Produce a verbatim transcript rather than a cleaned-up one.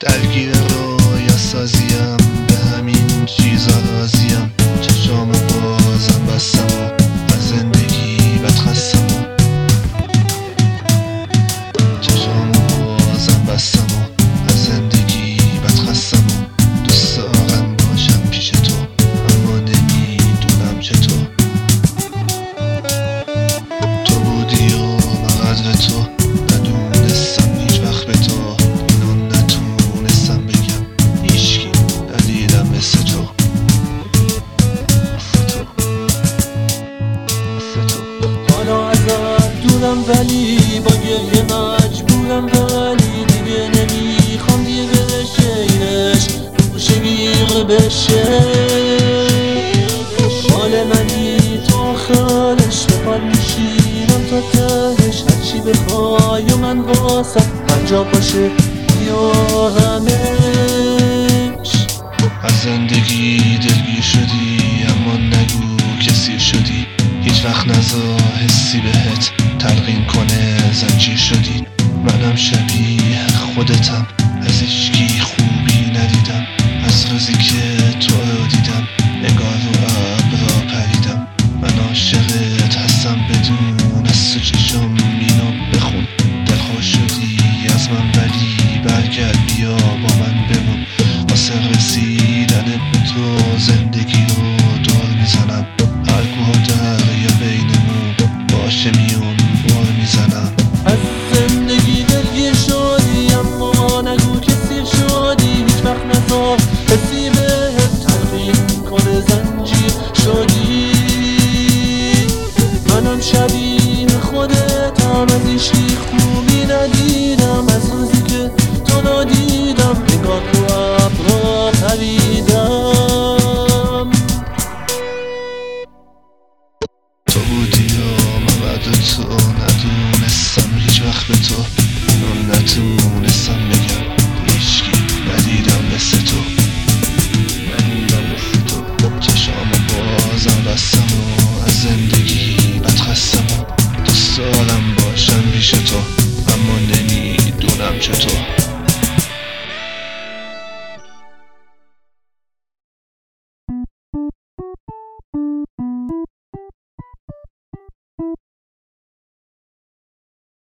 درگیر رویا سازیم، به همین چیزا راضیم. چشام بازم بستم و از زندگی بدخستم و چشام بازم بستم و از زندگی بدخستم و دوست دارم باشم پیش تو، اما نمیدونم چطور. تو بودی و من قدر تو ندونستم هیچ وقت به تو، اینو نتونستم بگم هیچکی ندیدم مثل تو. حالا ازت دورم ولی با گریه مجبورم، ولی دیگه نمیخوام دیگه بشه اینش گوشه گیر بشه. مال منی تو آخرش به پال میشینم تا تهش، هرچی بخوای و من واسه هر جا باشه بیارمش. از زندگی دلگیر شدی اما نگو کسی شدی، هیچ وقت نذار حسی بهت تلقین کنه زنجیر شدی. منم شبیه خودتم، از هیچکی خوبی ندیدم، از روزی که تو رو دیدم نگاه رو ابرا پریدم. من عاشقت هستم بدون از تو چشم اینو بخون. دلخوش شدی از من ولی برگرد بیا با من بمون. واسه رسیدن به تو زندگی رو دور میزنم، هر کوه و دریا بینمون باشه میون بار میزنم. از زندگی دلگیر شدی اما نگو کسی شدی، هیچ وقت نذار کسی بهت تلقین کنه زنجیر شدی. منم شبیه خودتم، از هیچکی خوب